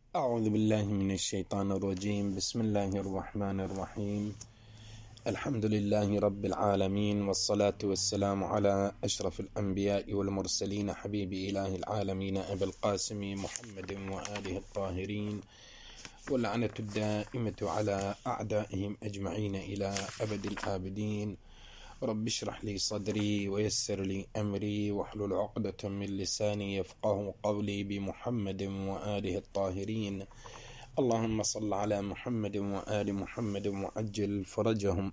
أعوذ بالله من الشيطان الرجيم. بسم الله الرحمن الرحيم. الحمد لله رب العالمين، والصلاة والسلام على أشرف الأنبياء والمرسلين، حبيب إله العالمين أبي القاسم محمد وآله الطاهرين، واللعنة الدائمة على أعدائهم أجمعين إلى أبد الآبدين. رب اشرح لي صدري ويسر لي أمري واحلل عقدة من لساني يفقه قولي، بمحمد وآله الطاهرين. اللهم صل على محمد وآل محمد وعجل فرجهم.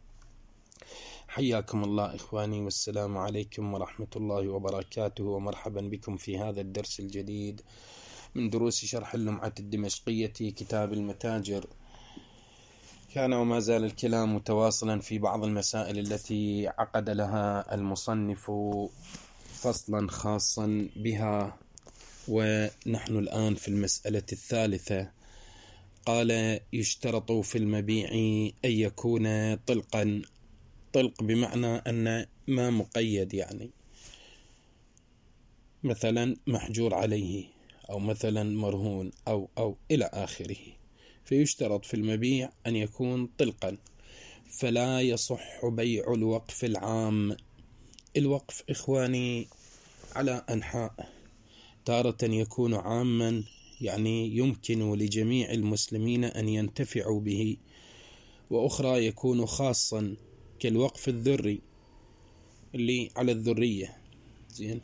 حياكم الله إخواني، والسلام عليكم ورحمة الله وبركاته، ومرحبا بكم في هذا الدرس الجديد من دروس شرح اللمعة الدمشقية كتاب المتاجر. كان وما زال الكلام متواصلا في بعض المسائل التي عقد لها المصنف فصلا خاصا بها، ونحن الآن في المسألة الثالثة. قال: يشترط في المبيع أن يكون طلقا. طلق بمعنى أن ما مقيد، يعني مثلا محجور عليه، أو مثلا مرهون، أو إلى آخره. فيشترط في المبيع أن يكون طلقا، فلا يصح بيع الوقف العام. الوقف إخواني على أنحاء، تارة يكون عاما، يعني يمكن لجميع المسلمين أن ينتفعوا به، وأخرى يكون خاصا كالوقف الذري اللي على الذرية، زين.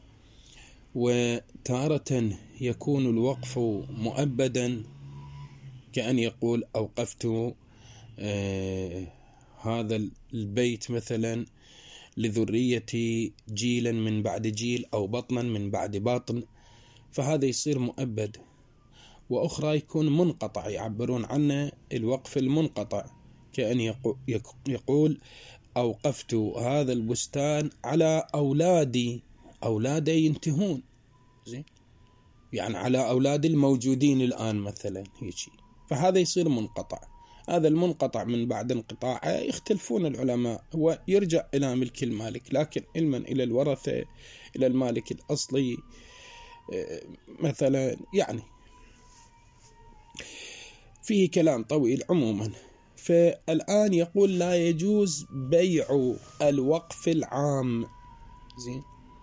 وتارة يكون الوقف مؤبدا، كأن يقول: أوقفت هذا البيت مثلا لذريتي جيلا من بعد جيل، أو بطنا من بعد باطن، فهذا يصير مؤبد. وأخرى يكون منقطع، يعبرون عنه الوقف المنقطع، كأن يقول: أوقفت هذا البستان على أولادي ينتهون، زين، يعني على أولاد الموجودين الآن مثلا، هيجي. فهذا يصير منقطع. هذا المنقطع من بعد انقطاعه يختلفون العلماء، هو يرجع إلى ملك المالك، لكن علما إلى الورثة، إلى المالك الأصلي مثلا، يعني فيه كلام طويل. عموما فالآن يقول: لا يجوز بيع الوقف العام، زين،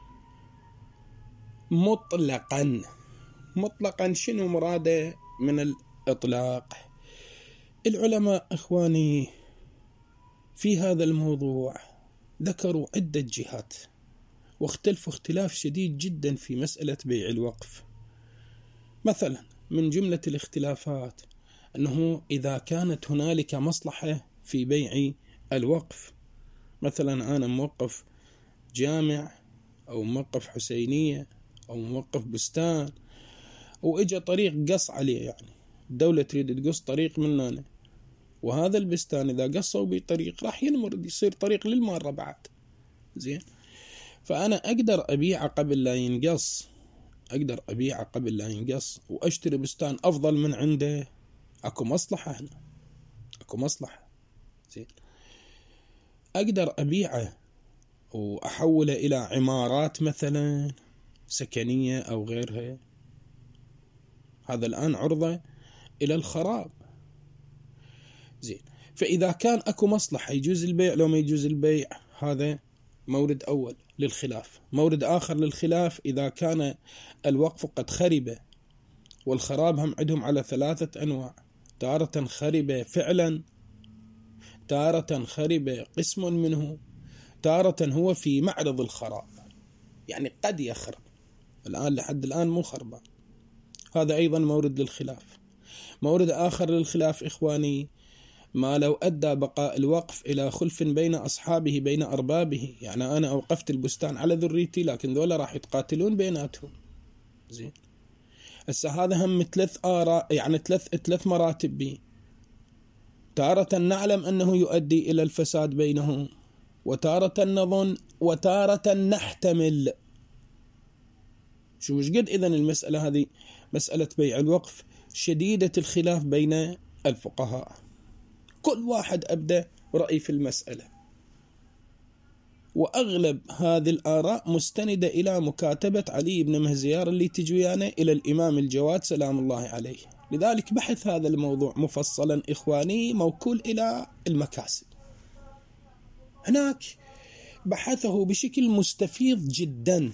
مطلقا. شنو مراده من الإطلاق؟ العلماء إخواني في هذا الموضوع ذكروا عدة جهات، واختلفوا اختلاف شديد جدا في مسألة بيع الوقف. مثلا من جملة الاختلافات أنه إذا كانت هنالك مصلحة في بيع الوقف، مثلا أنا موقف جامع، أو موقف حسينية، أو موقف بستان، وإجا طريق قص عليه، يعني الدولة تريد تقص طريق مننا، وهذا البستان إذا قصوا بطريق راح ينمر، يصير طريق للمارة بعد، زين. فأنا أقدر أبيعه قبل لا ينقص، وأشتري بستان أفضل من عنده. أكو مصلحة هنا، زين. أقدر أبيعه وأحوله إلى عمارات مثلا سكنية أو غيرها، هذا الآن عرضة إلى الخراب، زين. فإذا كان أكو مصلحة يجوز البيع لو ما يجوز البيع، هذا مورد أول للخلاف. مورد آخر للخلاف: إذا كان الوقف قد خرب، والخراب هم عندهم على 3 أنواع: تارة خرب فعلا، تارة خرب قسم منه، تارة هو في معرض الخراب، يعني قد يخرب، الآن لحد الآن مو خربان. هذا أيضا مورد للخلاف. مورد آخر للخلاف إخواني: ما لو أدى بقاء الوقف إلى خلف بين أصحابه، بين أربابه، يعني أنا أوقفت البستان على ذريتي، لكن ذولا راح يتقاتلون بيناتهم، زين. هسه هذا هم 3 آراء، يعني 3 مراتب بي. تارة نعلم أنه يؤدي إلى الفساد بينهم، وتارة نظن، وتارة نحتمل. شو وش قد إذن المسألة هذه، مسألة بيع الوقف شديدة الخلاف بين الفقهاء، كل واحد أبدأ رأي في المسألة، وأغلب هذه الآراء مستندة إلى مكاتبة علي بن مهزيار اللي تجويانه إلى الإمام الجواد سلام الله عليه، لذلك بحث هذا الموضوع مفصلا إخواني موكول إلى المكاسب. هناك بحثه بشكل مستفيض جدا،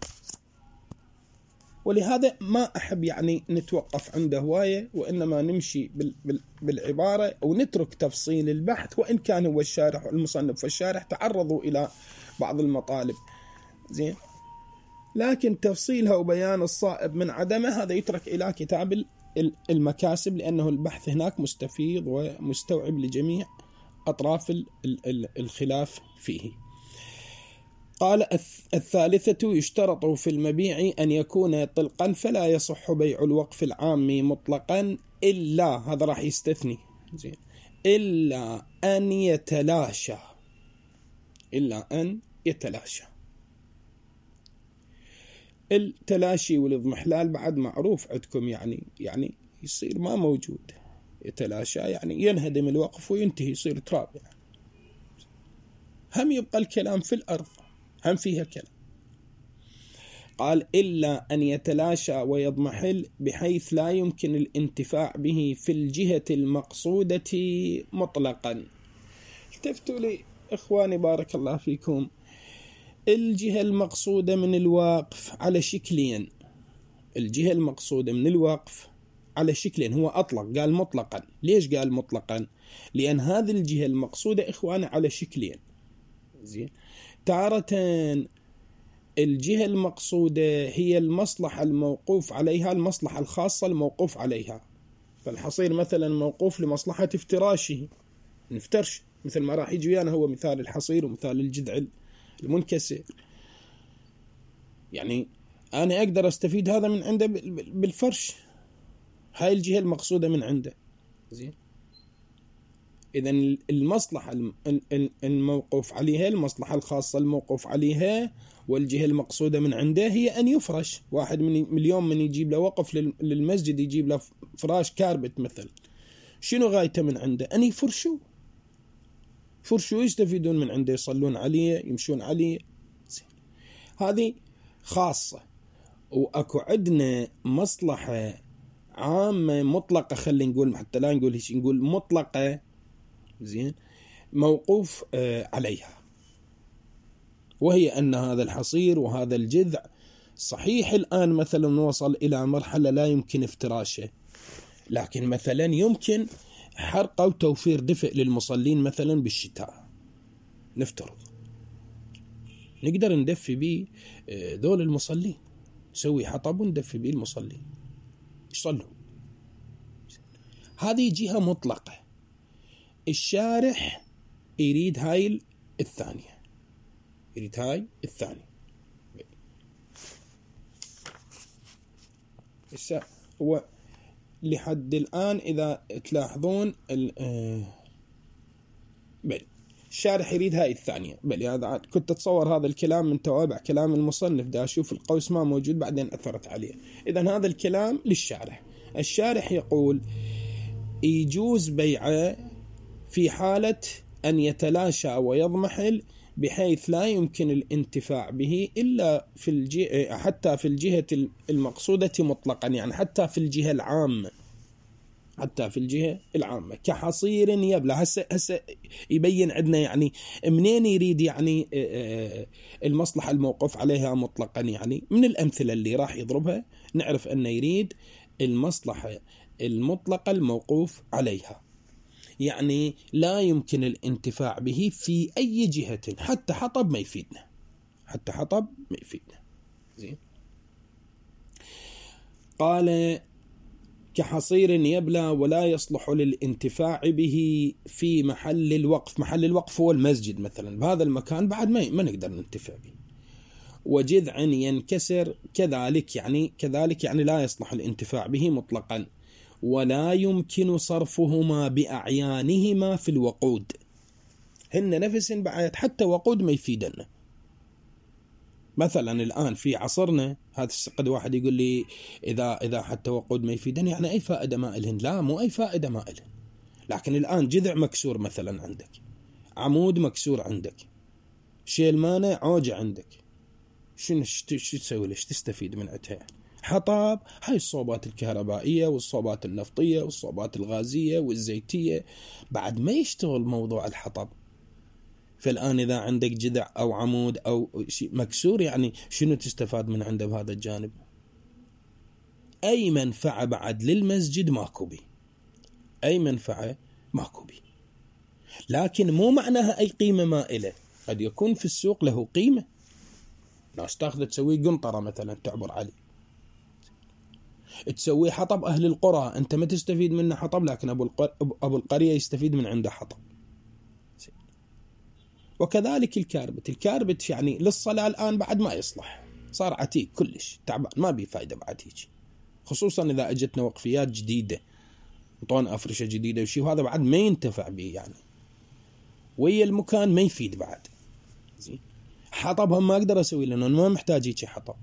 ولهذا ما أحب يعني نتوقف عنده هواية، وإنما نمشي بالعبارة أو نترك تفصيل البحث، وإن كان هو الشارح والمصنف والشارح تعرضوا إلى بعض المطالب زين، لكن تفصيلها وبيان الصائب من عدمه هذا يترك إلى كتاب المكاسب، لأنه البحث هناك مستفيض ومستوعب لجميع أطراف الخلاف فيه. قال: الثالثة: يشترط في المبيع أن يكون طلقا، فلا يصح بيع الوقف العام مطلقا إلا، هذا راح يستثني زين، إلا أن يتلاشى، إلا أن يتلاشى. التلاشي والاضمحلال بعد معروف عندكم، يعني يصير ما موجود. يتلاشى يعني ينهدم الوقف وينتهي، يصير تراب يعني. هم يبقى الكلام في الأرض، هم فيها كلام. قال: إلا أن يتلاشى ويضمحل بحيث لا يمكن الانتفاع به في الجهة المقصودة مطلقا. التفتوا لي إخواني بارك الله فيكم، الجهة المقصودة من الوقف على شكلين. الجهة المقصودة من الوقف على شكلين، هو أطلق قال مطلقا. ليش قال مطلقا؟ لأن هذه الجهة المقصودة إخواني على شكلين زين. تارة الجهة المقصودة هي المصلحة الموقوف عليها، المصلحة الخاصة الموقوف عليها. فالحصير مثلا موقوف لمصلحة افتراشه، نفترش، مثل ما راح يجي ويانا هو مثال الحصير ومثال الجذع المنكسر. يعني أنا أقدر أستفيد هذا من عنده بالفرش، هاي الجهة المقصودة من عنده زين. إذن المصلحة الموقوف عليها، المصلحة الخاصة الموقوف عليها، والجهة المقصودة من عنده هي أن يفرش. واحد من اليوم من يجيب له وقف للمسجد، يجيب له فراش كاربت مثلا، شنو غايته من عنده؟ أن يفرشوا، فرشوا يستفيدون من عنده، يصلون عليه، يمشون عليه. هذه خاصة. وأكو عندنا مصلحة عامة مطلقة، خلينا نقول حتى لا نقول هيك، نقول مطلقة زين، موقوف عليها، وهي أن هذا الحصير وهذا الجذع صحيح الآن مثلا وصل إلى مرحلة لا يمكن افتراشه، لكن مثلا يمكن حرقه وتوفير دفء للمصلين مثلا بالشتاء، نفترض نقدر ندفي به ذول المصلين، نسوي حطب وندفي به المصلين يصلوا. هذه جهة مطلقة. الشارح يريد هاي الثانية، يريد هاي الثانية. هو لحد الآن إذا تلاحظون بل الشارح يريد هاي الثانية. بل هذا كنت أتصور هذا الكلام من توابع كلام المصنف، دا أشوف القوس ما موجود بعدين أثرت عليه. إذن هذا الكلام للشارح. الشارح يقول يجوز بيعه في حالة أن يتلاشى ويضمحل بحيث لا يمكن الانتفاع به إلا في حتى في الجهة المقصودة مطلقا، يعني حتى في الجهة العامة، حتى في الجهة العامة كحصير يبلى. هسه يبين عندنا يعني منين يريد يعني المصلحة الموقوف عليها مطلقا. يعني من الأمثلة اللي راح يضربها نعرف أنه يريد المصلحة المطلقة الموقوف عليها، يعني لا يمكن الانتفاع به في أي جهة، حتى حطب ما يفيدنا، حتى حطب ما يفيدنا زين. قال كحصير يبلى ولا يصلح للانتفاع به في محل الوقف. محل الوقف هو المسجد مثلا، بهذا المكان بعد ما نقدر ننتفع به. وجذع ينكسر كذلك، يعني لا يصلح الانتفاع به مطلقا، ولا يمكن صرفهما بأعيانهما في الوقود. هن نفس بعد حتى وقود ما يفيدنا. مثلا الآن في عصرنا هذا قد واحد يقول لي إذا حتى وقود ما يفيدني يعني أي فائدة ما إلهن. لا، مو أي فائدة ما إلهن. لكن الآن جذع مكسور مثلا عندك، عمود مكسور عندك، شيل مانع عوجة عندك، شو تسوي؟ ليش تستفيد من عتها؟ حطب هاي الصوبات الكهربائية والصوبات النفطية والصوبات الغازية والزيتية بعد ما يشتغل موضوع الحطب. فالآن إذا عندك جذع أو عمود أو شيء مكسور يعني شنو تستفاد من عنده بهذا الجانب؟ أي منفعة بعد للمسجد ماكو بي، أي منفعة ماكو بي. لكن مو معناها أي قيمة مائلة، قد يكون في السوق له قيمة، ناس تاخذ تسوي قنطرة مثلا تعبر عليه، تسوي حطب أهل القرى، أنت ما تستفيد منه حطب لكن أبو القرية يستفيد من عنده حطب. وكذلك الكاربت يعني للصلاة الآن بعد ما يصلح، صار عتيق كلش تعبان ما بي فايدة بعد هيك، خصوصا إذا أجتنا وقفيات جديدة وطون أفرشة جديدة وشي، وهذا بعد ما ينتفع به يعني، ويا المكان ما يفيد بعد. زين حطب هم ما أقدر أسوي لأنه ما محتاج هيك حطب،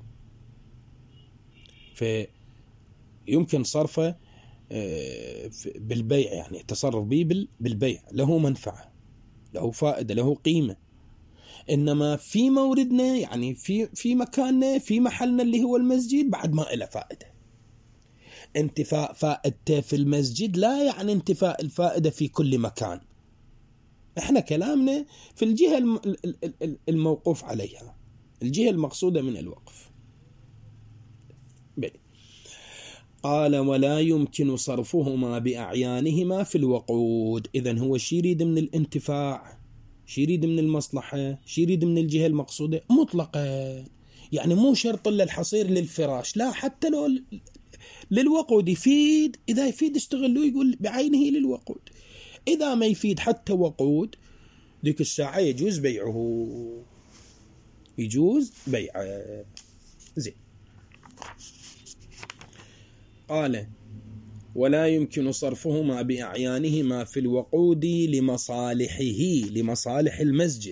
فيمكن صرفه بالبيع، يعني التصرف به بالبيع له منفعة، له فائدة، له قيمة. إنما في موردنا يعني في مكاننا في محلنا اللي هو المسجد بعد ما له فائدة. انتفاء فائدته في المسجد لا يعني انتفاء الفائدة في كل مكان. احنا كلامنا في الجهة الموقوف عليها، الجهة المقصودة من الوقف. قال ولا يمكن صرفهما بأعيانهما في الوقود. إذن هو شي يريد من الانتفاع، شي يريد من المصلحة، شي يريد من الجهة المقصودة مطلقا، يعني مو شرط للحصير للفراش، لا حتى لو للوقود يفيد، إذا يفيد استغلوا يقول بعينه للوقود، إذا ما يفيد حتى وقود ذيك الساعة يجوز بيعه، يجوز بيعه. زين قال ولا يمكن صرفهما بأعيانهما في الوقود لمصالحه، لمصالح المسجد،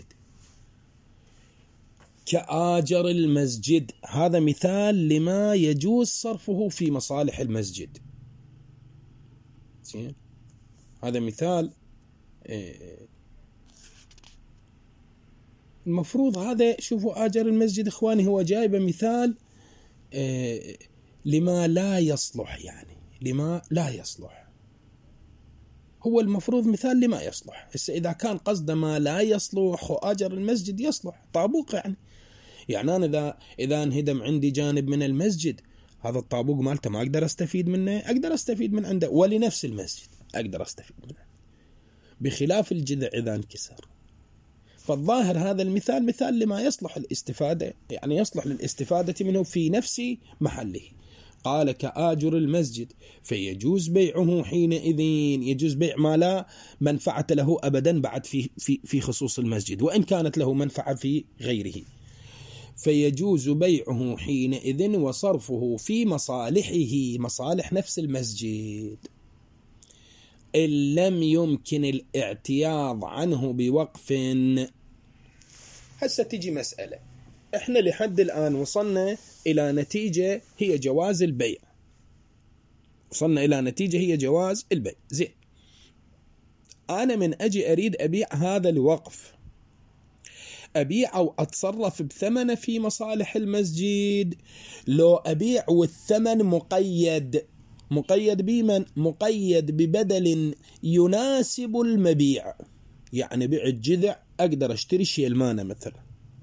كآجر المسجد. هذا مثال لما يجوز صرفه في مصالح المسجد. زين هذا مثال المفروض هذا شوفوا آجر المسجد إخواني هو جايب مثال لما لا يصلح، يعني لما لا يصلح، هو المفروض مثال لما يصلح. إذا كان قصد ما لا يصلح وآجر المسجد يصلح طابوق، يعني أنا إذا انهدم عندي جانب من المسجد، هذا الطابوق مالته ما أقدر أستفيد منه، أقدر أستفيد من عنده، ولنفس المسجد أقدر أستفيد منه، بخلاف الجذع إذا انكسر. فالظاهر هذا المثال مثال لما يصلح الاستفادة، يعني يصلح للاستفادة منه في نفس محله. قال كآجر المسجد فيجوز بيعه حينئذ، يجوز بيع ما لا منفعة له أبدا بعد في خصوص المسجد، وإن كانت له منفعة في غيره، فيجوز بيعه حينئذ وصرفه في مصالحه، مصالح نفس المسجد، إن لم يمكن الاعتياض عنه بوقف. هسه تجي مسألة، احنا لحد الآن وصلنا إلى نتيجة هي جواز البيع، وصلنا إلى نتيجة هي جواز البيع. زين أنا من أجي أريد أبيع هذا الوقف، أبيع أو أتصرف بثمنه في مصالح المسجد، لو أبيع والثمن مقيد بمن؟ مقيد ببدل يناسب المبيع، يعني بيع الجذع أقدر أشتري شيلمانة مثلا،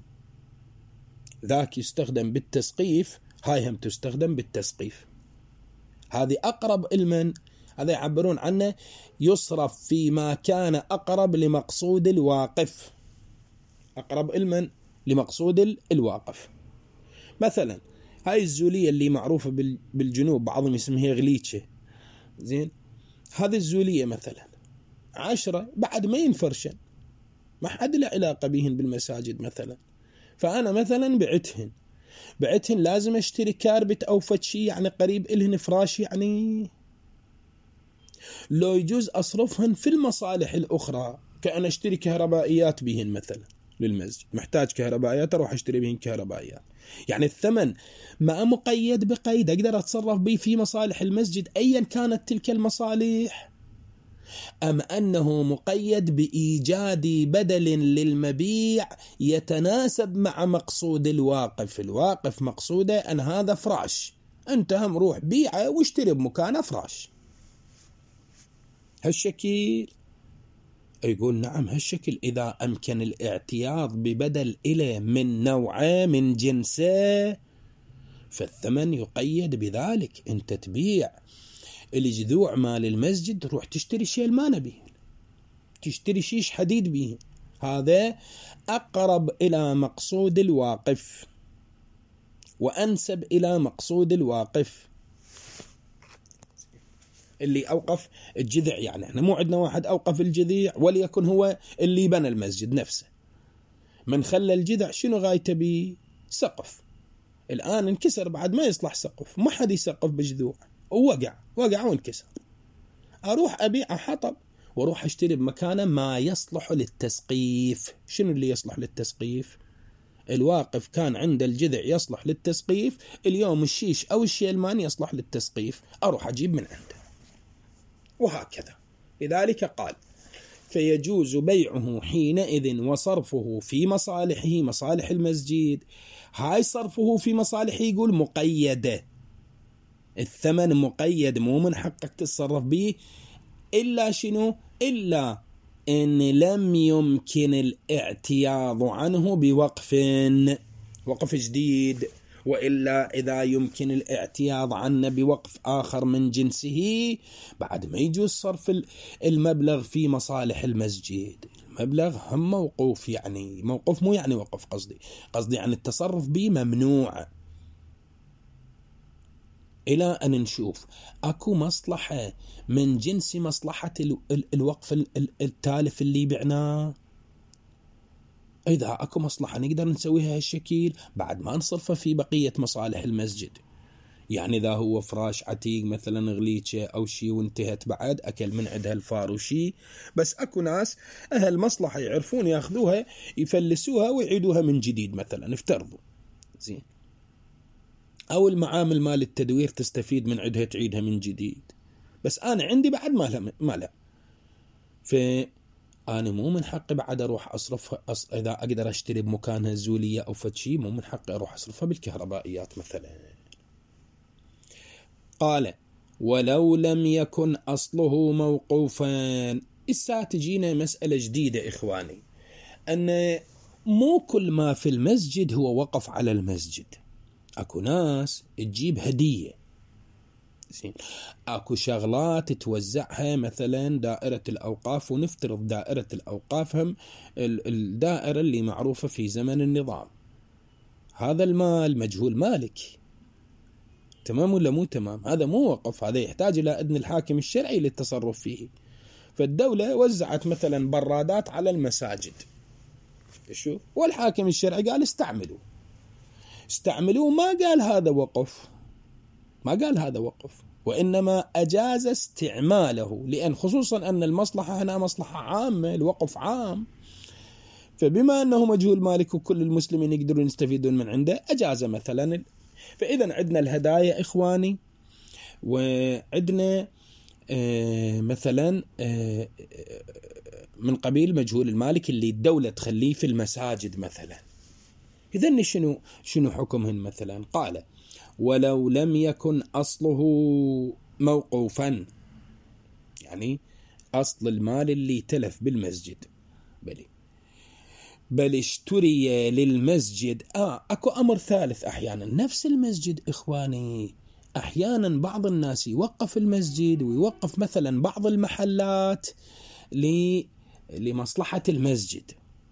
ذاك يستخدم بالتسقيف، هاي هم تستخدم بالتسقيف، هذه أقرب المن، هذا يعبرون عنه يصرف فيما كان أقرب لمقصود الواقف، أقرب المن لمقصود الواقف. مثلا هاي الزولية اللي معروفة بالجنوب بعضهم يسميها غليتشة، زين هذه الزولية مثلا 10 بعد ما ينفرشن، ما حد له علاقة بهن بالمساجد مثلا، فأنا مثلا بعتهن لازم اشتري كاربت أو فتشي يعني قريب إلهن فراش، يعني لو يجوز أصرفهن في المصالح الأخرى، كأن اشتري كهربائيات بهن مثلا للمسجد، محتاج كهربائيات أروح اشتري بهن كهربائيات، يعني الثمن ما مقيد بقيد، أقدر أتصرف به في مصالح المسجد أيا كانت تلك المصالح، أم أنه مقيد بإيجاد بدل للمبيع يتناسب مع مقصود الواقف. الواقف مقصوده أن هذا فراش أنت هم روح بيعه واشتري بمكانه فراش. هالشكل يقول نعم هالشكل إذا أمكن الاعتياض ببدل إليه من نوعه من جنسه فالثمن يقيد بذلك. أنت تبيع الجذوع مال المسجد تروح تشتري شيء ما نبيه، تشتري شيش حديد به، هذا أقرب إلى مقصود الواقف وأنسب إلى مقصود الواقف اللي أوقف الجذع. يعني احنا مو عندنا واحد أوقف الجذيع وليكن هو اللي بنى المسجد نفسه، من خلى الجذع شنو غايته بيه؟ سقف. الآن انكسر بعد ما يصلح سقف، ما حد يسقف بجذوع، ووقع وانكسر، أروح أبيع حطب واروح اشتري بمكانه ما يصلح للتسقيف. شنو اللي يصلح للتسقيف؟ الواقف كان عند الجذع يصلح للتسقيف، اليوم الشيش او الشيء الماني يصلح للتسقيف، اروح اجيب من عنده، وهكذا. لذلك قال فيجوز بيعه حينئذ وصرفه في مصالحه، مصالح المسجد. هاي صرفه في مصالحه يقول مقيدة، الثمن مقيد، مو من حقك تتصرف به إلا شنو؟ إلا إن لم يمكن الاعتياض عنه بوقف، وقف جديد، وإلا إذا يمكن الاعتياض عنه بوقف آخر من جنسه بعد ما يجوز صرف المبلغ في مصالح المسجد. المبلغ هم موقوف، يعني موقوف مو يعني وقف، قصدي يعني التصرف به ممنوع إلى أن نشوف أكو مصلحة من جنس مصلحة الوقف التالف اللي بعناه. إذا أكو مصلحة نقدر نسويها هالشكل بعد ما نصرفه في بقية مصالح المسجد. يعني إذا هو فراش عتيق مثلا غليتشه أو شيء وانتهت بعد أكل من عندها الفار وشي، بس أكو ناس أهل مصلحة يعرفون يأخذوها يفلسوها ويعيدوها من جديد مثلا، افترضوا زين، أو المعامل مال التدوير تستفيد من عندها تعيدها من جديد، بس أنا عندي بعد ما لا، فأنا مو من حقي بعد أروح أصرفها. إذا أقدر أشتري بمكانها الزولية أو فتشي مو من حقي أروح أصرفها بالكهربائيات مثلا. قال ولو لم يكن أصله موقوفا. إسا تجينا مسألة جديدة إخواني، أن مو كل ما في المسجد هو وقف على المسجد. أكو ناس تجيب هدية، أكو شغلات توزعها مثلا دائرة الأوقاف، ونفترض دائرة الأوقاف هم الدائرة اللي معروفة في زمن النظام. هذا المال مجهول مالك، تمام ولا مو تمام؟ هذا مو وقف، هذا يحتاج إلى إذن الحاكم الشرعي للتصرف فيه. فالدولة وزعت مثلا برادات على المساجد، شو، والحاكم الشرعي قال استعملوه، ما قال هذا وقف، وإنما أجاز استعماله، لأن خصوصا أن المصلحة هنا مصلحة عامة، الوقف عام، فبما أنه مجهول مالك وكل المسلمين يقدرون يستفيدون من عنده أجاز مثلا. فإذا عندنا الهدايا إخواني، وعندنا مثلا من قبيل مجهول المالك اللي الدولة تخليه في المساجد مثلا. إذن شنو حكمهن مثلا؟ قال ولو لم يكن أصله موقوفا، يعني أصل المال اللي تلف بالمسجد، بل اشتري للمسجد. أكو أمر ثالث، أحيانا نفس المسجد إخواني، أحيانا بعض الناس يوقف المسجد ويوقف مثلا بعض المحلات لمصلحة المسجد.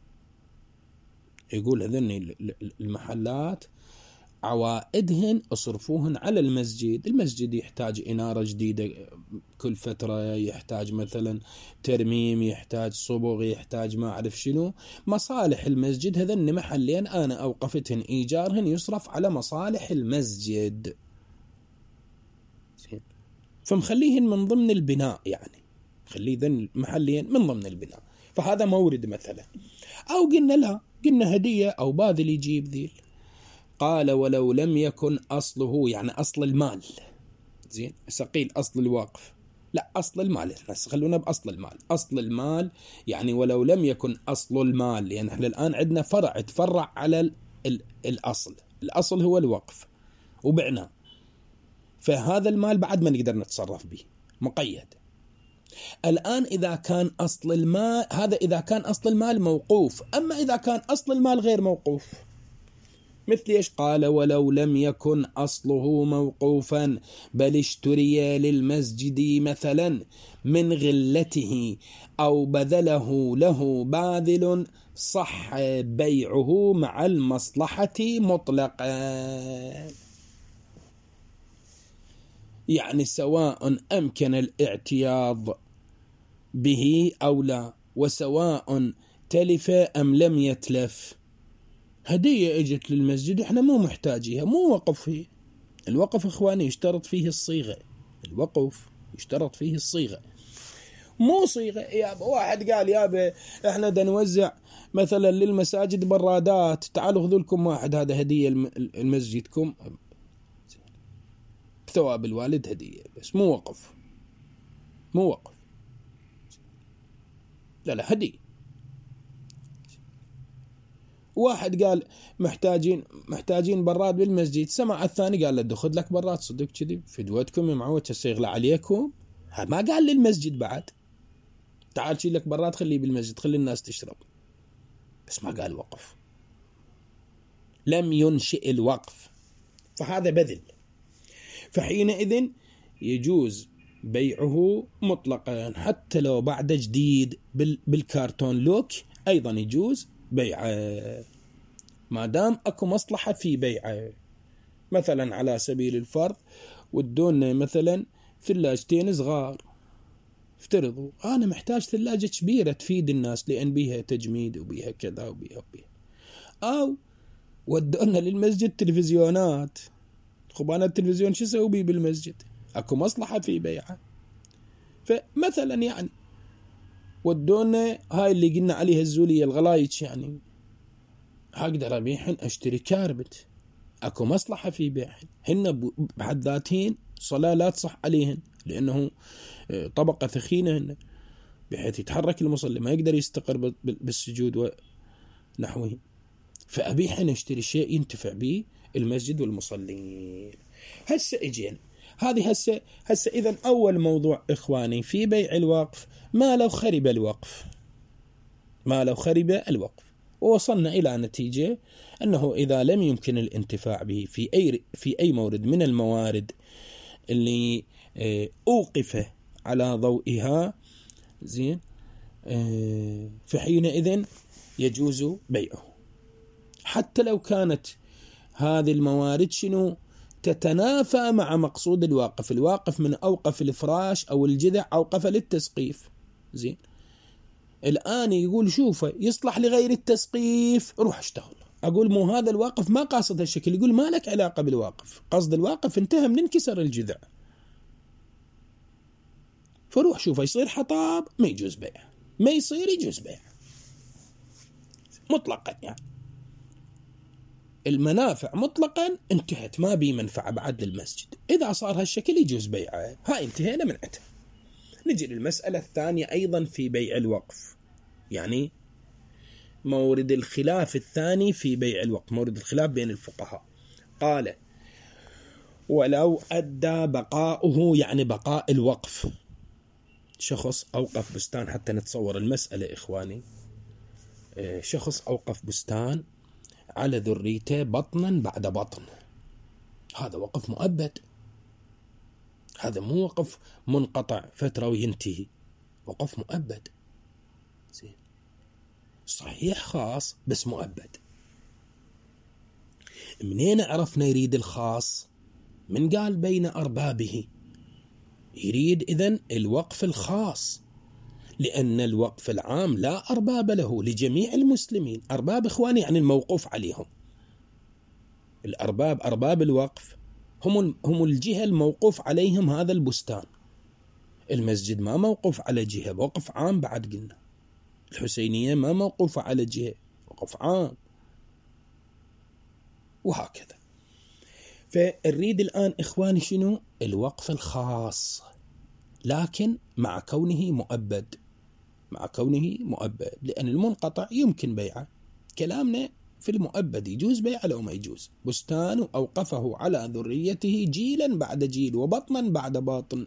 يقول هذين المحلات عوائدهن اصرفوهن على المسجد يحتاج إنارة جديدة كل فترة، يحتاج مثلا ترميم، يحتاج صبغ، يحتاج ما أعرف شنو، مصالح المسجد. هذين محلين أنا أوقفتهن إيجارهن يصرف على مصالح المسجد، فمخليهن من ضمن البناء، يعني خلي ذن محلين من ضمن البناء، فهذا مورد مثلا. أو قلنا هدية أو باذل يجيب ذيل. قال ولو لم يكن أصله، يعني أصل المال، زين سقيل أصل الوقف، لا أصل المال، خلونا بأصل المال، يعني ولو لم يكن أصل المال، لأن احنا الآن عندنا فرع تفرع على الأصل هو الوقف وبعناه. فهذا المال بعد ما نقدر نتصرف به، مقيد. الآن إذا كان أصل المال، هذا إذا كان أصل المال موقوف. أما إذا كان أصل المال غير موقوف، مثل إيش؟ قال ولو لم يكن أصله موقوفا بل اشتري للمسجد مثلا من غلته أو بذله له باذل صح بيعه مع المصلحة مطلقا. يعني سواء أمكن الاعتياض به أو لا، وسواء تلف أم لم يتلف. هدية اجت للمسجد احنا مو محتاجيها، مو وقف هي. الوقف اخواني يشترط فيه الصيغة، الوقف يشترط فيه الصيغة، مو صيغة يابا واحد قال يابا احنا دا نوزع مثلا للمساجد برادات، تعالوا خذوا لكم واحد هذا هدية المسجدكم بثواب الوالد هدية، بس مو وقف، مو وقف، لا لا هدية. واحد قال محتاجين براد بالمسجد، سمع الثاني قال له خذ لك براد، صدق كذي فدوتكم يا معود تسيغلى عليكم. ما قال للمسجد بعد تعال شيل لك براد خليه بالمسجد خلي الناس تشرب، بس ما قال وقف، لم ينشئ الوقف، فهذا بذل. فحينئذ يجوز بيعه مطلقا حتى لو بعد جديد بالكارتون لوك، أيضا يجوز بيعه ما دام أكو مصلحة في بيعه. مثلا على سبيل الفرض ودونا مثلا ثلاجتين صغار، افترضوا أنا محتاج ثلاجة كبيرة تفيد الناس لأن بيها تجميد وبيها كذا وبيها. أو ودونا للمسجد تلفزيونات، خبانا التلفزيون شو سوي بيه بالمسجد؟ أكو مصلحة في بيعه. فمثلا يعني ودونا هاي اللي قلنا عليها الزولية الغلايش، يعني هقدر أبيعهن أشتري كاربت، أكو مصلحة في بيعهن، هن بحد ذاتهن صلاة لا تصح عليهن لأنه طبقة ثخينة هن، بحيث يتحرك المصلي ما يقدر يستقر بالسجود ونحوه، فأبيعهن أشتري شيء ينتفع به المسجد والمصلين. هسه اجينا هذه هسه إذن أول موضوع إخواني في بيع الوقف، ما لو خرب الوقف، ما لو خرب الوقف. ووصلنا إلى نتيجة أنه إذا لم يمكن الانتفاع به في أي مورد من الموارد اللي أوقف على ضوئها زين، فحينئذ يجوز بيعه حتى لو كانت هذه الموارد شنو تتنافى مع مقصود الواقف. الواقف من أوقف الفراش أو الجذع أوقف للتسقيف، زين الآن يقول شوفه يصلح لغير التسقيف روح اشتغل. أقول مو هذا الواقف ما قاصد هالشكل، يقول ما لك علاقة بالواقف، قصد الواقف انتهى من انكسر الجذع، فروح شوفه يصير حطاب ما يجوز بيع، ما يصير يجوز بيع مطلقا. يعني المنافع مطلقا انتهت، ما بي منفعة بعد للمسجد، إذا صار هالشكل يجوز بيعه. هاي انتهينا من عتها. نجي للمسألة الثانية أيضا في بيع الوقف، يعني مورد الخلاف الثاني في بيع الوقف، مورد الخلاف بين الفقهاء. قال ولو أدى بقاؤه، يعني بقاء الوقف، شخص أوقف بستان، حتى نتصور المسألة إخواني، شخص أوقف بستان على ذريته بطنا بعد بطن، هذا وقف مؤبد، هذا مو وقف منقطع فترة وينتهي، وقف مؤبد. زين صحيح خاص بس مؤبد. منين عرفنا يريد الخاص؟ من قال بين أربابه، يريد إذن الوقف الخاص، لأن الوقف العام لا أرباب له لجميع المسلمين. أرباب إخواني يعني الموقوف عليهم، الأرباب أرباب الوقف هم الجهة الموقوف عليهم هذا البستان. المسجد ما موقوف على جهة، وقف عام بعد قلنا. الحسينية ما موقوفة على جهة، وقف عام، وهكذا. فالريد الآن إخواني شنو؟ الوقف الخاص، لكن مع كونه مؤبد، مع كونه مؤبد، لأن المنقطع يمكن بيعه. كلامنا في المؤبد يجوز بيعه لو ما يجوز. بستان أوقفه على ذريته جيلا بعد جيل وبطنا بعد باطن.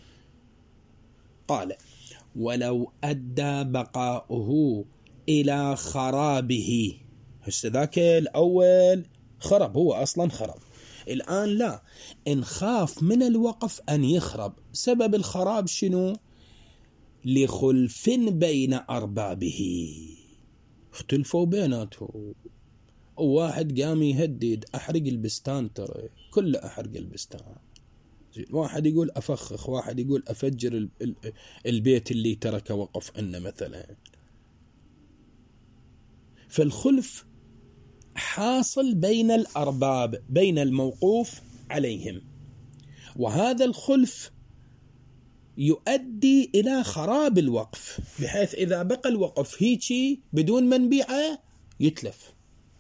قال ولو أدى بقاؤه إلى خرابه. هسه ذاك الأول خرب، هو أصلا خرب، الآن لا، إن خاف من الوقف أن يخرب. سبب الخراب شنو؟ لخلف بين أربابه، اختلفوا بيناتهم، وواحد قام يهدد أحرق البستان، ترى كله أحرق البستان. واحد يقول أفخخ، واحد يقول أفجر البيت اللي ترك وقف إنه مثلا. فالخلف حاصل بين الأرباب، بين الموقوف عليهم، وهذا الخلف يؤدي إلى خراب الوقف، بحيث إذا بقى الوقف هيجي بدون منبيعه يتلف.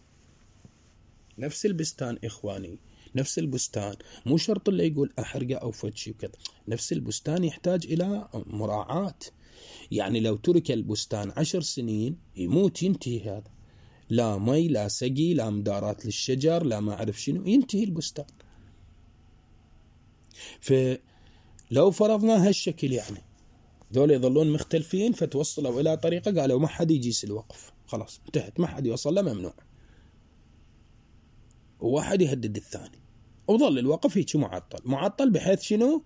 نفس البستان إخواني، نفس البستان، مو شرط اللي يقول أحرقه أو فتشي وكذا، نفس البستان يحتاج إلى مراعاة. يعني لو ترك البستان 10 سنين يموت، ينتهي هذا، لا مي لا سقي لا مدارات للشجر لا ما أعرف شنو، ينتهي البستان. فلو فرضنا هالشكل يعني دول يظلون مختلفين، فتوصلوا إلى طريقة قالوا ما حد يجيس الوقف، خلاص انتهت، ما حد يوصل له، ممنوع، وواحد يهدد الثاني، وظل الوقف هيك معطل بحيث شنو؟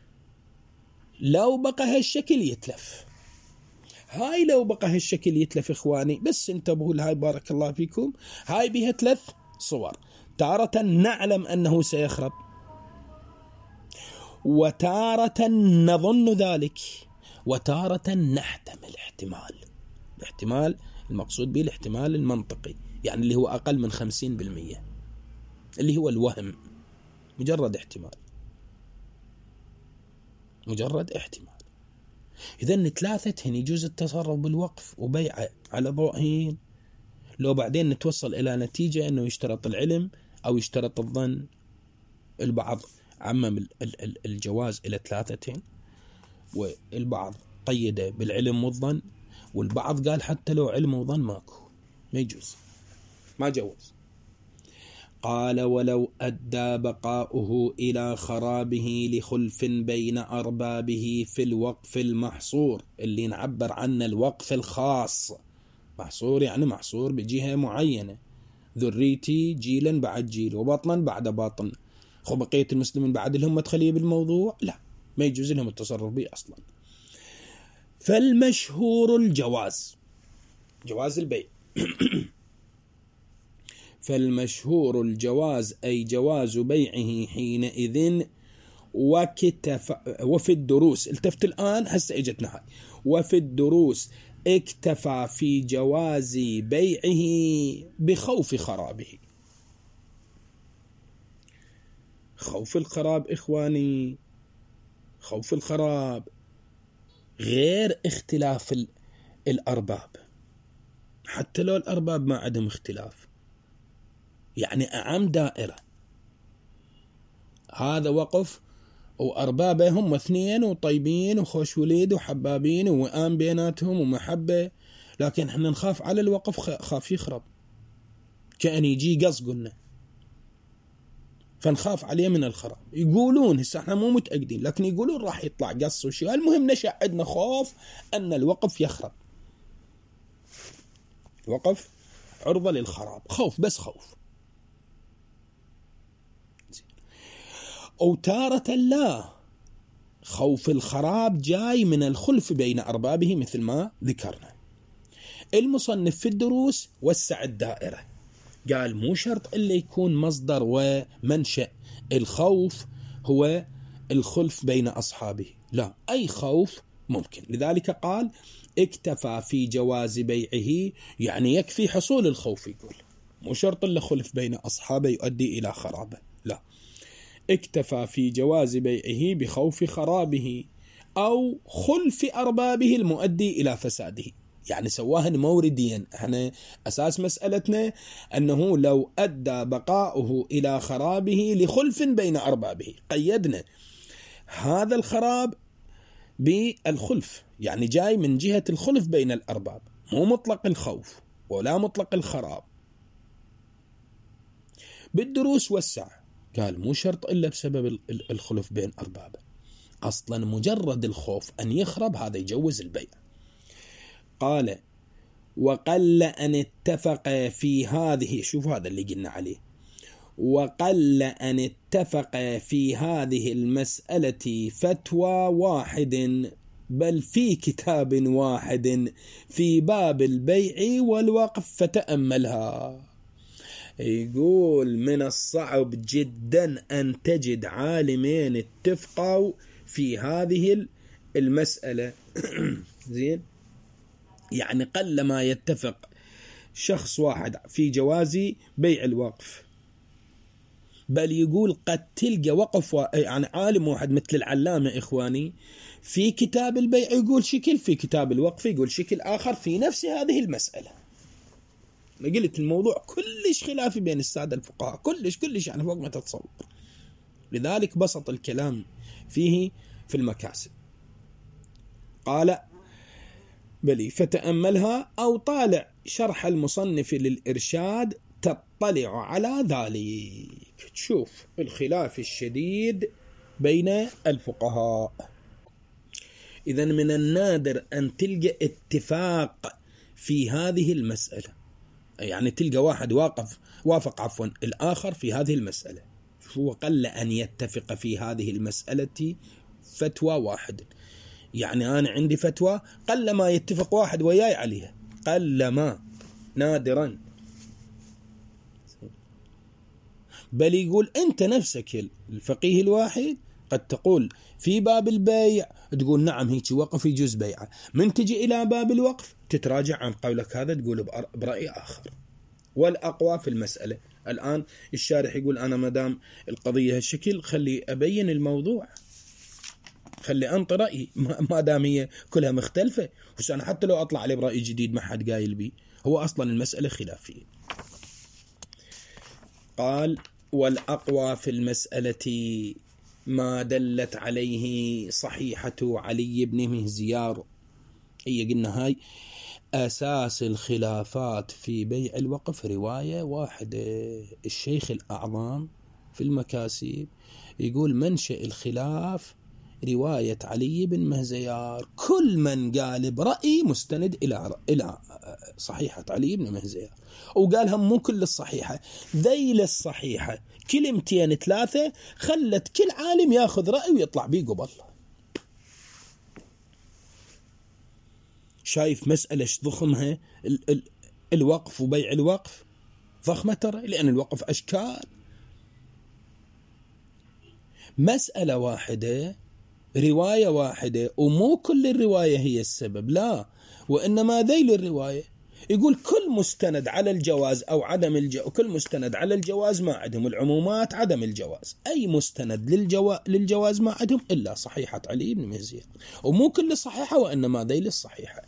لو بقى هالشكل يتلف. هاي لو بقى هالشكل يتلف إخواني، بس انتبهوا لهاي بارك الله فيكم، هاي بها 3 صور. تارة نعلم أنه سيخرب، وتارة نظن ذلك، وتارة نحتمل الاحتمال المقصود به الاحتمال المنطقي، يعني اللي هو أقل من 50%، اللي هو الوهم، مجرد احتمال. إذن 3 يجوز التصرف بالوقف وبيعه على ضوئين. لو بعدين نتوصل إلى نتيجة أنه يشترط العلم أو يشترط الظن، البعض عمم الجواز إلى 3، والبعض قيده بالعلم والظن، والبعض قال حتى لو علم وظن ماكو، ما يجوز، ما جوز. قال ولو أدى بقاؤه إلى خرابه لخلف بين أربابه في الوقف المحصور، اللي نعبر عنه الوقف الخاص. محصور يعني محصور بجهة معينة، ذريتي جيلا بعد جيل وبطنا بعد باطن، خو بقية المسلمين بعد لهم مدخلية بالموضوع، لا، ما يجوز لهم التصرف به أصلا. فالمشهور الجواز، جواز البيع. فالمشهور الجواز، أي جواز بيعه حينئذ، وفي الدروس، التفت الآن هسه اجتنا هاي، وفي الدروس اكتفى في جواز بيعه بخوف خرابه. خوف الخراب إخواني، خوف الخراب غير اختلاف الأرباب، حتى لو الأرباب ما عندهم اختلاف، يعني أعم دائرة، هذا وقف وأربابه هم 2 وطيبين وخوش وليد وحبابين ووئام بيناتهم ومحبة، لكن احنا نخاف على الوقف، خاف يخرب، كأن يجي قص قلنا، فنخاف عليه من الخراب. يقولون هسه احنا مو متأكدين، لكن يقولون راح يطلع قص وشيء، المهم نشأ عندنا خوف أن الوقف يخرب، الوقف عرضة للخراب، خوف، بس خوف. أو تارة لا، خوف الخراب جاي من الخلف بين أربابه مثل ما ذكرنا. المصنف في الدروس وسع الدائرة، قال مو شرط إلا يكون مصدر ومنشأ الخوف هو الخلف بين أصحابه، لا، أي خوف ممكن. لذلك قال اكتفى في جواز بيعه، يعني يكفي حصول الخوف، يقول مو شرط إلا خلف بين أصحابه يؤدي إلى خرابه، لا، اكتفى في جواز بيعه بخوف خرابه أو خلف أربابه المؤدي إلى فساده، يعني سواهن مورديا. احنا أساس مسألتنا أنه لو أدى بقاؤه إلى خرابه لخلف بين أربابه، قيدنا هذا الخراب بالخلف، يعني جاي من جهة الخلف بين الأرباب، مو مطلق الخوف ولا مطلق الخراب، بالدروس وسع، قال مو شرط إلا بسبب الخلف بين أربابه، أصلا مجرد الخوف أن يخرب هذا يجوز البيع. قال وقل أن اتفق في هذه، شوف هذا اللي قلنا عليه، وقل أن اتفق في هذه المسألة فتوى واحد بل في كتاب واحد في باب البيع والوقف فتأملها. يقول من الصعب جدا أن تجد عالمين اتفقوا في هذه المسألة. زين، يعني قل ما يتفق شخص واحد في جواز بيع الوقف، بل يقول قد تلقى وقف يعني عالم واحد مثل العلامة إخواني في كتاب البيع يقول شكل، في كتاب الوقف يقول شكل آخر في نفس هذه المسألة. أنا قلت الموضوع كلش خلافي بين السادة الفقهاء، كلش يعني فوق ما تتصور، لذلك بسط الكلام فيه في المكاسب. قال بلي فتأملها أو طالع شرح المصنف للإرشاد تطلع على ذلك، تشوف الخلاف الشديد بين الفقهاء. إذن من النادر أن تلقى اتفاق في هذه المسألة، يعني تلقى واحد وافق الآخر في هذه المسألة. هو قل أن يتفق في هذه المسألة فتوى واحد، يعني أنا عندي فتوى قل ما يتفق واحد وياي عليها، قل ما، نادرا. بل يقول أنت نفسك الفقيه الواحد قد تقول في باب البيع تقول نعم هيك وقف يجوز بيعه، من تجي إلى باب الوقف تتراجع عن قولك هذا تقول برأي آخر. والأقوى في المسألة الآن الشارح يقول أنا مدام القضية هالشكل خلي أبين الموضوع، خلي أنطي رأيي ما دام هي كلها مختلفة، وأنا حتى لو أطلع عليه برأي جديد ما حد قايل بي، هو أصلا المسألة خلافية. قال والأقوى في المسألة ما دلت عليه صحيحة علي بن مهزيار، هي قلنا هاي أساس الخلافات في بيع الوقف رواية واحدة. الشيخ الأعظم في المكاسب يقول منشأ الخلاف رواية علي بن مهزيار، كل من قال برأي مستند إلى صحيحة علي بن مهزيار، وقالها مو كل الصحيحة، ذيل الصحيحة كلمتين ثلاثة خلت كل عالم ياخذ رأي ويطلع بيه قبل. شايف مسألة ضخمها الوقف وبيع الوقف ضخمة ترى، لأن الوقف أشكال. مسألة واحدة رواية واحدة، ومو كل الرواية هي السبب، لا، وإنما ذيل الرواية. يقول كل مستند على الجواز أو عدم الجواز، كل مستند على الجواز ما عدم العمومات عدم الجواز، أي مستند للجواز ما عدم إلا صحيحة علي بن مهزيار، ومو كل الصحيحة وإنما ذيل الصحيحة.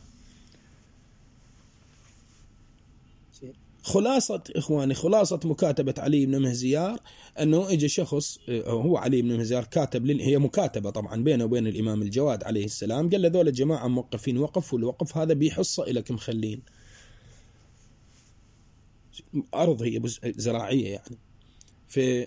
خلاصة إخواني، خلاصة مكاتبة علي بن مهزيار أنه إجا شخص، هو علي بن مهزيار كاتب، هي مكاتبة طبعا بينه وبين الإمام الجواد عليه السلام، قال له ذول الجماعة موقفين وقف، والوقف هذا بيحصة إلك مخلين أرض هي زراعية يعني في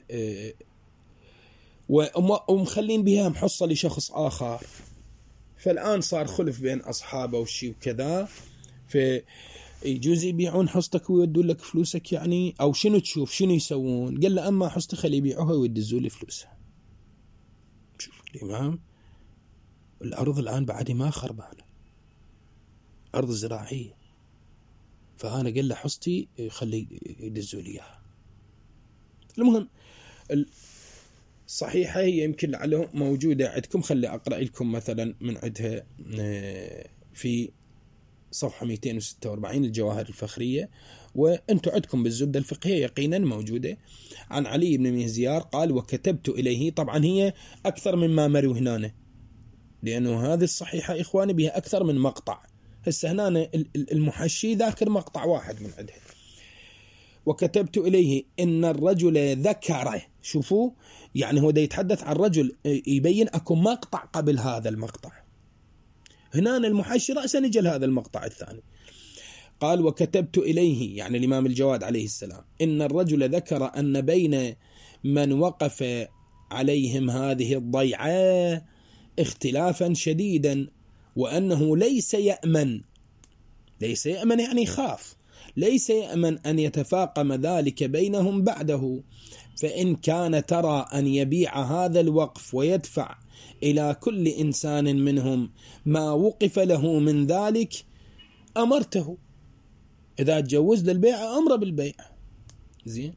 ومخلين بها محصة لشخص آخر، فالآن صار خلف بين أصحابه وشي وكذا، يجوز يبيعون حصتك ويودوا لك فلوسك يعني، أو شنو تشوف شنو يسوون؟ قال له أما حصتي خلي يبيعوها ويدزوا لي فلوسها. شوف الإمام الأرض الآن بعد ما خربانة، أرض زراعية، فأنا قال له حصتي خلي يدزوا لي إياها. المهم الصحيحة هي يمكن لعله موجودة عندكم، خلي أقرأ لكم مثلا من عندها في صفحة 246 الجواهر الفخرية، وأنتم عندكم بالزبدة الفقهية يقينا موجودة، عن علي بن مهزيار قال وكتبت إليه. طبعا هي أكثر مما مروي هنا، لأنه هذه الصحيحة إخواني بها أكثر من مقطع، هسه هنا المحشي ذاكر مقطع واحد من عندها. وكتبت إليه إن الرجل ذكر، شوفوا يعني هو دا يتحدث عن رجل، يبين أكو مقطع قبل هذا المقطع، هنا المحشي رأسا نجل هذا المقطع الثاني. قال وكتبت إليه يعني الإمام الجواد عليه السلام إن الرجل ذكر أن بين من وقف عليهم هذه الضيعة اختلافا شديدا وأنه ليس يأمن يعني يخاف، ليس يأمن أن يتفاقم ذلك بينهم بعده، فإن كان ترى أن يبيع هذا الوقف ويدفع إلى كل إنسان منهم ما وقف له من ذلك أمرته، إذا تجوز للبيع أمر بالبيع. زين.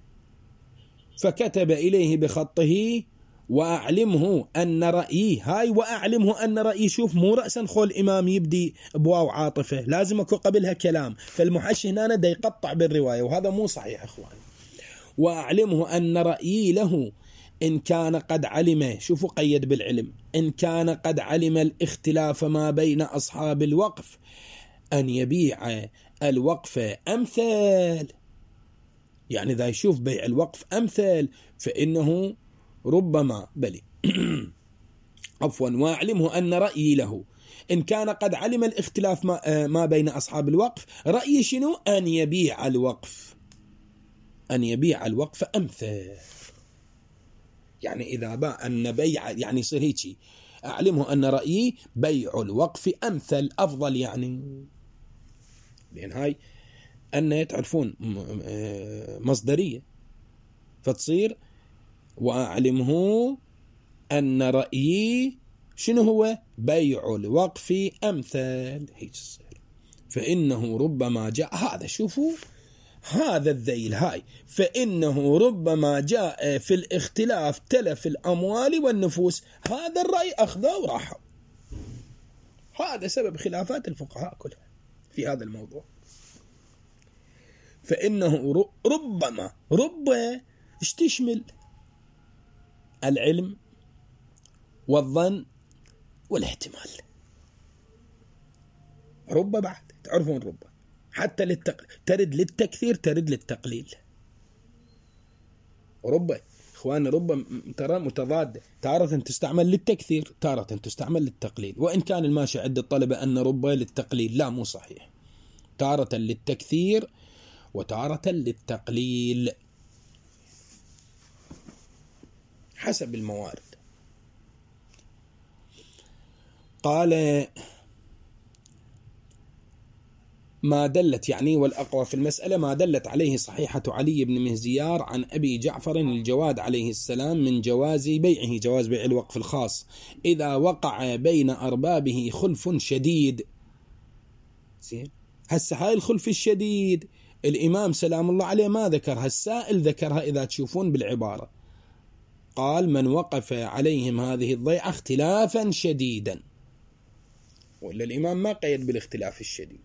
فكتب إليه بخطه وأعلمه أن رأيي هاي وأعلمه أن رأيي، شوف مو رأسا خول الإمام يبدي بواو عاطفة، لازم أكون قبلها كلام، فالمحشي هنا دا يقطع بالرواية وهذا مو صحيح إخواني. وأعلمه أن رأيي له إن كان قد علم، شوفوا قيد بالعلم، إن كان قد علم الاختلاف ما بين أصحاب الوقف أن يبيع الوقف أمثال، يعني إذا يشوف بيع الوقف أمثال فإنه ربما عفوا. وأعلمه أن رأيي له إن كان قد علم الاختلاف ما بين أصحاب الوقف، رأيي شنو؟ أن يبيع الوقف أمثال، يعني إذا باع أن بيع يعني يصير هيك، أعلمه أن رأيي بيع الوقف أمثل أفضل، يعني لأن هاي أن تعرفون مصدرية، فتصير وأعلمه أن رأيي شنو هو؟ بيع الوقف أمثال، هيك تصير. فإنه ربما جاء هذا، شوفوا هذا الذيل هاي، فإنه ربما جاء في الاختلاف تلف الأموال والنفوس، هذا الرأي أخذه وراحوا، هذا سبب خلافات الفقهاء كلها في هذا الموضوع. فإنه ربما ايش تشمل؟ العلم والظن والاحتمال. بعد تعرفون حتى ترد للتكثير ترد للتقليل. إخواننا ترى متضادة، تارة تستعمل للتكثير تارة تستعمل للتقليل، وإن كان الماشي عند الطلبة أن للتقليل، لا مو صحيح، تارة للتكثير وتارة للتقليل حسب الموارد. قال ما دلت يعني والأقوى في المسألة ما دلت عليه صحيحة علي بن مهزيار عن أبي جعفر الجواد عليه السلام من جواز بيع الوقف الخاص إذا وقع بين أربابه خلف شديد. هسه هاي الخلف الشديد الإمام سلام الله عليه ما ذكرها، السائل ذكرها إذا تشوفون بالعبارة، قال من وقف عليهم هذه الضيعة اختلافا شديدا، وإلا الإمام ما قيد بالاختلاف الشديد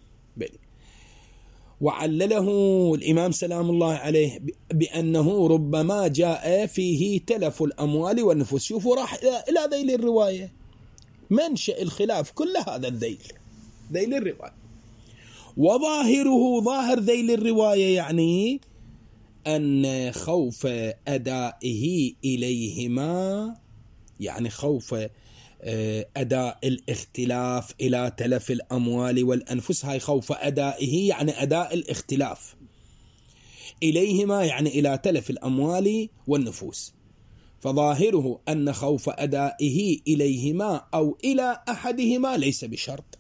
وعلله الإمام سلام الله عليه بأنه ربما جاء فيه تلف الأموال والنفوس. شوفوا راح إلى ذيل الرواية، منشأ الخلاف كل هذا ذيل الرواية، وظاهره ظاهر ذيل الرواية يعني أن خوف أدائه إليهما، يعني خوف أداء الاختلاف إلى تلف الأموال والأنفس، هاي خوف أدائه يعني أداء الاختلاف إليهما يعني إلى تلف الأموال والنفوس، فظاهره أن خوف أدائه إليهما أو إلى أحدهما ليس بشرط،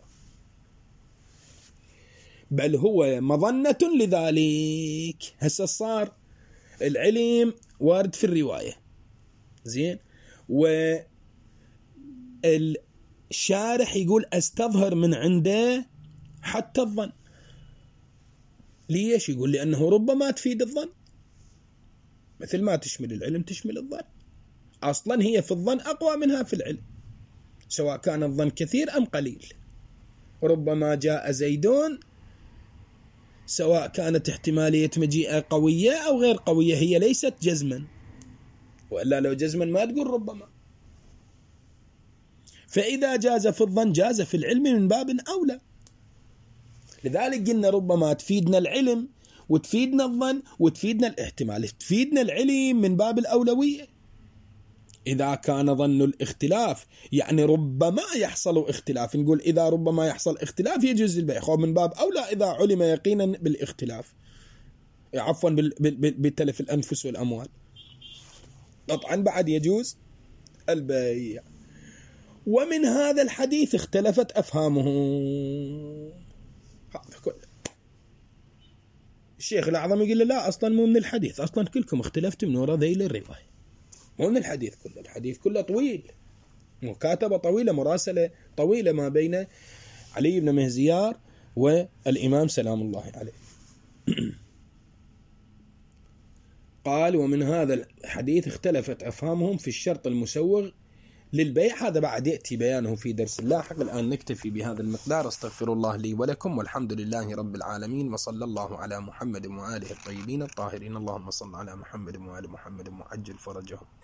بل هو مظنة لذلك. هسه صار العلم وارد في الرواية زين، والشارح يقول أستظهر من عنده حتى الظن. ليش؟ يقول لأنه ربما تفيد الظن، مثل ما تشمل العلم تشمل الظن، أصلا هي في الظن أقوى منها في العلم، سواء كان الظن كثير أم قليل. ربما جاء زيدون سواء كانت احتمالية مجيئة قوية أو غير قوية، هي ليست جزما، وإلا لو جزما ما تقول ربما. فإذا جاز في الظن جاز في العلم من باب أولى. لذلك قلنا ربما تفيدنا العلم وتفيدنا الظن وتفيدنا الاحتمال. تفيدنا العلم من باب الأولوية، إذا كان ظن الاختلاف يعني ربما يحصل اختلاف، نقول إذا ربما يحصل اختلاف يجوز البيع، خب من باب أولى إذا علم يقينا بالاختلاف، عفوا بتلف الأنفس والأموال، قطعا بعد يجوز البيع. ومن هذا الحديث اختلفت أفهامه. هذا كله الشيخ الأعظم يقول لا أصلا مو من الحديث، أصلا كلكم اختلفتم من وراء ذيل الرواية، مو من الحديث كله، الحديث كله طويل، مكاتبة طويلة، مراسلة طويلة ما بين علي بن مهزيار والإمام سلام الله عليه. قال ومن هذا الحديث اختلفت أفهامهم في الشرط المسوغ للبيع. هذا بعد يأتي بيانه في درس لاحق. الآن نكتفي بهذا المقدار. استغفر الله لي ولكم، والحمد لله رب العالمين، وصلى الله على محمد وآله الطيبين الطاهرين. اللهم صل على محمد وآل محمد وعجل فرجهم.